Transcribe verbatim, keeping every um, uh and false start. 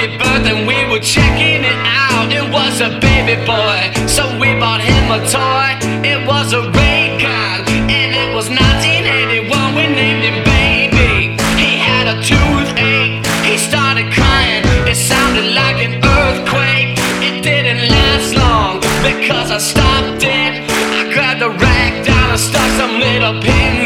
baby birth and we were checking it out. It was a baby boy, so we bought him a toy. It was a ray gun, and it was nineteen eighty-one. We named him Baby. He had a toothache, he started crying. It sounded like an earthquake. It didn't last long because I stopped it. I grabbed a rag down and stuck some little pins